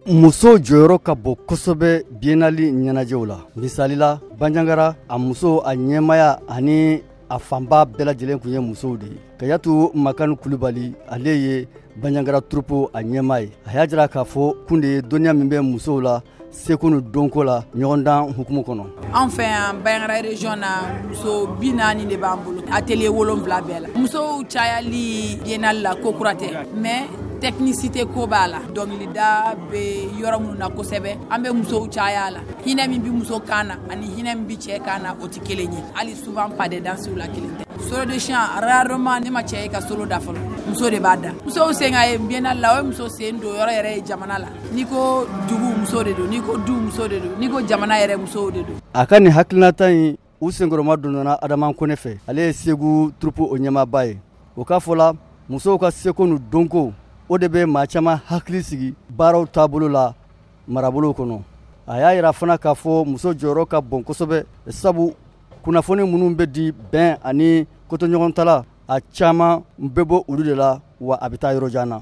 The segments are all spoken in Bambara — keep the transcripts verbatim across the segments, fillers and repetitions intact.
muso jɔyɔrɔ ka bon kosɛbɛ biennale ɲɛnajɛw la. Misali la, Bandiagara a muso a ɲɛmaya ani a fanba bɛɛ lajɛlen kun ye musow de ye. Kayatu Makanu Kulibali ale ye Bandiagara troupe a ɲɛma ye. A y'a jira k'a fɔ kun de ye dɔnniya min bɛ musow la seko ni dɔnko la ɲɔgɔndan hukumu kɔnɔ. An fɛ yan Bandiagara région na muso bi naani de b'an bolo atelier wolonwula bɛɛ la. Musow cayali biennale la ko kura tɛ mais technicité ko b'a la dɔnkilida bɛ yɔrɔ minnu na kosɛbɛ an bɛ musow caya la hinɛ min bi muso kan na ani hinɛ min bi cɛ kan na o tɛ kelen ye hali souvent pas de danse la kelen tɛ solo de chant rarement ne ma cɛ ye ka solo da fɔlɔ muso de b'a da musow sen ka ye biennale la o ye muso sen don yɔrɔ yɛrɛ ye jamana la n'i ko dugu muso de don n'i ko du muso de don n'i ko jamana yɛrɛ musow de don. A ka nin hakilinata in u senkɔrɔma donna Adama Kone fɛ ale ye Segu troupe o ɲɛmaaba ye o k'a fɔ la musow ka seko ni dɔnko o de bɛ maa caman hakili sigi baaraw taabolo la marabolo kɔnɔ. A y'a yira fana k'a fɔ muso jɔyɔrɔ ka bon kosɛbɛ sabu kunnafoni minnu bɛ di bɛn ani kotoɲɔgɔntala a caman bɛ bɔ olu de la wa a bɛ taa yɔrɔ jan na.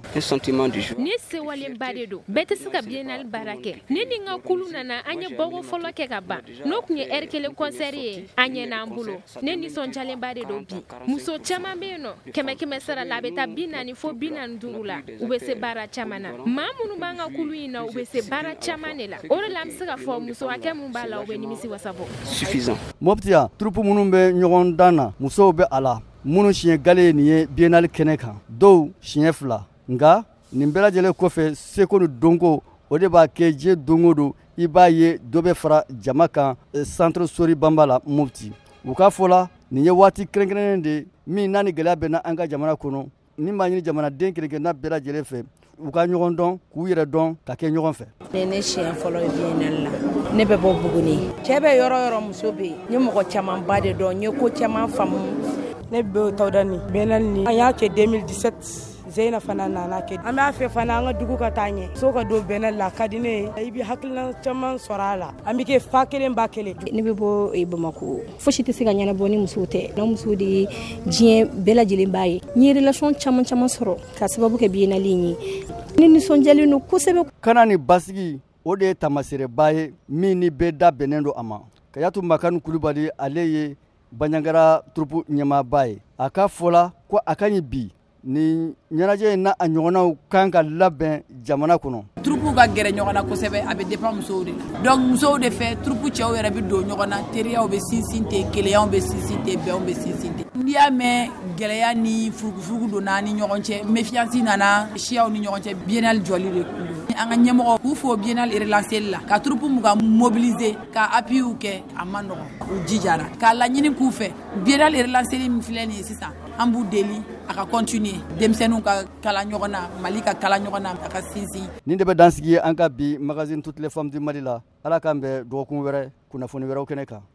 Ni sewalenba de don bɛɛ tɛ se ka biennale baara kɛ ne ni n ka kulu nana an ye bɔko fɔlɔ kɛ ka ban n'o tun ye heure kelen concert ye an ɲɛ n'an bolo ne nisɔndiyalenba de don bi muso caman bɛ yen nɔ kɛmɛ kɛmɛ sara la a bɛ taa bi naani fo bi naani duuru la u bɛ se baara caman na maa minnu b'an ka kulu in na u bɛ se baara caman de la o de la an bɛ se ka fɔ muso hakɛ min b'a la u bɛ nimisi wasa bɔ. Suffisant. Mopti yan troupe minnu bɛ ɲɔgɔn dan na musow bɛ a la minnu siɲɛ gale ye nin ye biennale kɛnɛ kan dɔw siɲɛ fila nka nin bɛɛ lajɛlen kɔfɛ seko ni dɔnko o de b'a kɛ diɲɛ don o don i b'a ye dɔ bɛ fara jama kan centre Sori Bamba la Mopti u k'a fɔ la nin ye waati kɛrɛnkɛrɛnnen de min n'a ni gɛlɛya bɛ na an ka jamana kɔnɔ min b'a ɲini jamanaden kelenkelenna bɛɛ lajɛlen fɛ u ka ɲɔgɔn dɔn k'u yɛrɛ dɔn ka kɛ ɲɔgɔn fɛ. Ne ne siɲɛ fɔlɔ ye biennale la ne bɛ bɔ Buguni cɛ bɛ yɔrɔ yɔrɔ muso bɛ yen n ye mɔgɔ caman ba de dɔn n ye ko caman faamu. Ne bɛ tawda ni biennale ni an y'a kɛ deux mille dix-sept Zeyna fana nana kɛ an b'a fɛ fana an ka dugu ka taa ɲɛ so ka don biennale la ka di ne ye i bɛ hakilina caman sɔrɔ a la an bɛ kɛ fa kelen ba kelen. Ne bɛ bɔ Bamako fosi tɛ se ka ɲɛnabɔ ni musow tɛ n'an musow de ye diɲɛ bɛɛ lajɛlen b'a ye n ye relation caman caman sɔrɔ ka sababu kɛ biennale in ye ne nisɔndiyalen don kosɛbɛ. Kana ni basigi o de ye tamaseereba ye min ni bɛɛ da bɛnnen don a ma. Kayatu Makanu Kulibali ale ye Bandiagara troupe ɲɛmaaba ye a ka fɔ la ko a ka ɲi bi ni ɲɛnajɛ in n'a a ɲɔgɔnnaw kan ka labɛn jamana kɔnɔ. Troupe ka gɛrɛ ɲɔgɔn na kosɛbɛ a bɛ dépend musow de la donc musow de fɛ troupe cɛw yɛrɛ bɛ don ɲɔgɔn na teriyaw bɛ sinsin ten keleyaw bɛ sinsin ten bɛnw bɛ sinsin ten. N'i y'a mɛn gɛlɛya ni furugufurugu donna ni ɲɔgɔn cɛ méfiance nana siyaw ni ɲɔgɔn cɛ biennale jɔli de kun don. An ka ɲɛmɔgɔ k'u fo biennale relancé la ka troupe mun ka mobiliser ka appui kɛ a ma nɔgɔn u jijara k'a laɲini k'u fɛ biennale relancé min filɛ nin ye sisan an b'u deli a ka continuer denmisɛnninw ka kala ɲɔgɔn na Mali ka kala ɲɔgɔn na a ka sinsin. Nin de bɛ dansigi an ka bi magazine Toutes les femmes du Mali la ala k'an bɛn dɔgɔkun wɛrɛ kunnafoni wɛrɛw kɛnɛ kan.